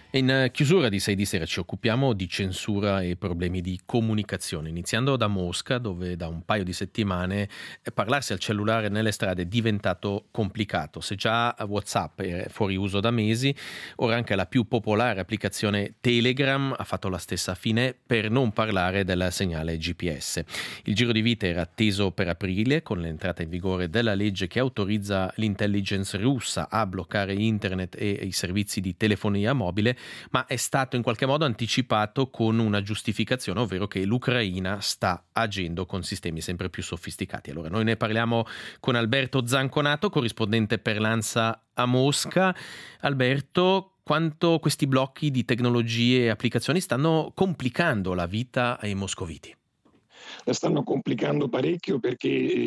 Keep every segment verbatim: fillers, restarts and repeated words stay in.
In chiusura di Sei di Sera ci occupiamo di censura e problemi di comunicazione, iniziando da Mosca, dove da un paio di settimane eh, parlarsi al cellulare nelle strade è diventato complicato. Se già WhatsApp è fuori uso da mesi, ora anche la più popolare applicazione Telegram ha fatto la stessa fine, per non parlare del segnale G P S. Il giro di vite era atteso per aprile, con l'entrata in vigore della legge che autorizza l'intelligence russa a bloccare internet e i servizi di telefonia mobile, ma è stato in qualche modo anticipato con una giustificazione, ovvero che l'Ucraina sta agendo con sistemi sempre più sofisticati. Allora, noi ne parliamo con Alberto Zanconato, corrispondente per l'ANSA a Mosca. Alberto, quanto questi blocchi di tecnologie e applicazioni stanno complicando la vita ai moscoviti? La stanno complicando parecchio perché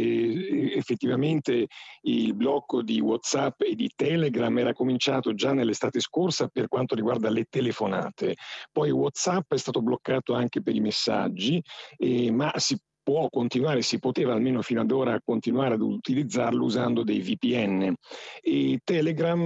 eh, effettivamente il blocco di WhatsApp e di Telegram era cominciato già nell'estate scorsa per quanto riguarda le telefonate. Poi WhatsApp è stato bloccato anche per i messaggi, eh, ma si può continuare, si poteva almeno fino ad ora continuare ad utilizzarlo usando dei V P N. E Telegram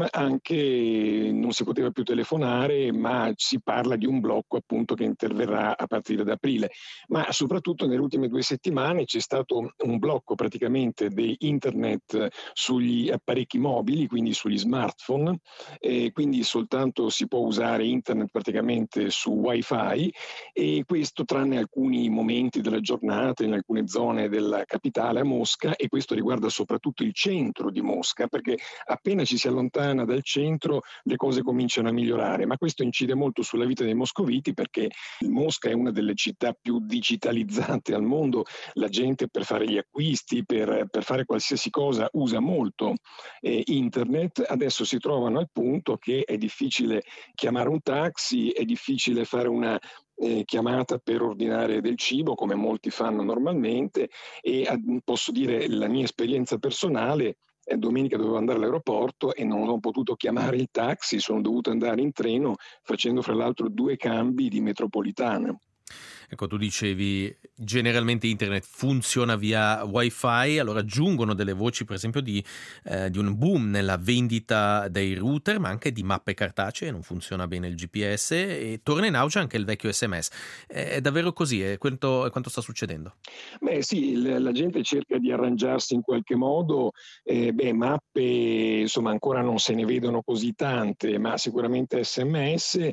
anche non si poteva più telefonare, ma si parla di un blocco appunto che interverrà a partire da aprile. Ma soprattutto nelle ultime due settimane c'è stato un blocco praticamente di internet sugli apparecchi mobili, quindi sugli smartphone, e quindi soltanto si può usare internet praticamente su wifi, e questo tranne alcuni momenti della giornata in alcune zone della capitale a Mosca, e questo riguarda soprattutto il centro di Mosca, perché appena ci si allontana dal centro le cose cominciano a migliorare, ma questo incide molto sulla vita dei moscoviti perché Mosca è una delle città più digitalizzate al mondo. La gente per fare gli acquisti, per, per fare qualsiasi cosa usa molto eh, internet. Adesso si trovano al punto che è difficile chiamare un taxi, è difficile fare una eh, chiamata per ordinare del cibo come molti fanno normalmente, e a, posso dire la mia esperienza personale. Eh, domenica dovevo andare all'aeroporto e non ho potuto chiamare il taxi, sono dovuto andare in treno facendo fra l'altro due cambi di metropolitana. Ecco, tu dicevi generalmente internet funziona via wifi, allora giungono delle voci per esempio di, eh, di un boom nella vendita dei router, ma anche di mappe cartacee, non funziona bene il G P S e torna in auge anche il vecchio S M S. È davvero così? È quanto, è quanto sta succedendo? Beh sì, il la gente cerca di arrangiarsi in qualche modo, ehm, beh mappe insomma ancora non se ne vedono così tante, ma sicuramente S M S,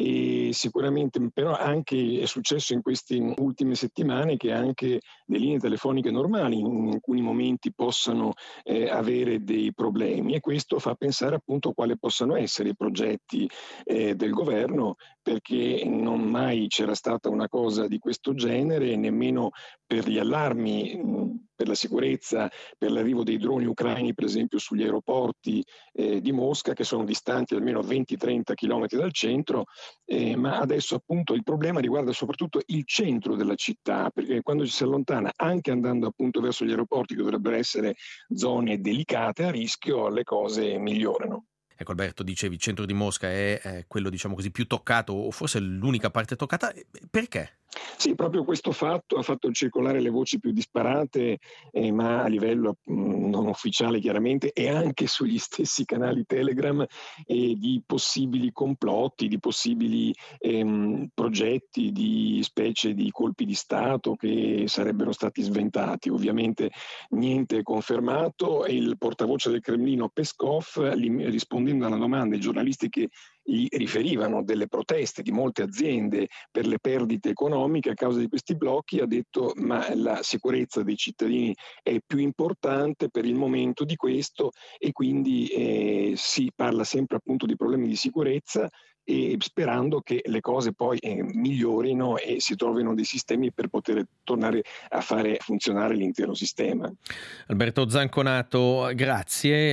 e sicuramente però anche è successo in queste ultime settimane che anche le linee telefoniche normali in alcuni momenti possano, ehm, avere dei problemi, e questo fa pensare appunto quali possano essere i progetti, ehm, del governo, perché non mai c'era stata una cosa di questo genere, nemmeno per gli allarmi, mh, per la sicurezza, per l'arrivo dei droni ucraini, per esempio, sugli aeroporti eh, di Mosca, che sono distanti almeno venti trenta chilometri dal centro, eh, ma adesso appunto il problema riguarda soprattutto il centro della città, perché quando ci si allontana, anche andando appunto verso gli aeroporti, che dovrebbero essere zone delicate a rischio, le cose migliorano. Ecco Alberto, dicevi il centro di Mosca è, è quello diciamo così più toccato o forse l'unica parte toccata, eh, perché? Sì, proprio questo fatto ha fatto circolare le voci più disparate, eh, ma a livello mh, non ufficiale chiaramente, e anche sugli stessi canali Telegram, eh, di possibili complotti, di possibili ehm, progetti di specie di colpi di Stato che sarebbero stati sventati. Ovviamente niente è confermato, e il portavoce del Cremlino Peskov, rispondendo alla domanda ai giornalisti che gli riferivano delle proteste di molte aziende per le perdite economiche a causa di questi blocchi, ha detto ma la sicurezza dei cittadini è più importante per il momento di questo, e quindi eh, si parla sempre appunto di problemi di sicurezza, e sperando che le cose poi eh, migliorino e si trovino dei sistemi per poter tornare a fare funzionare l'intero sistema. Alberto Zanconato, grazie.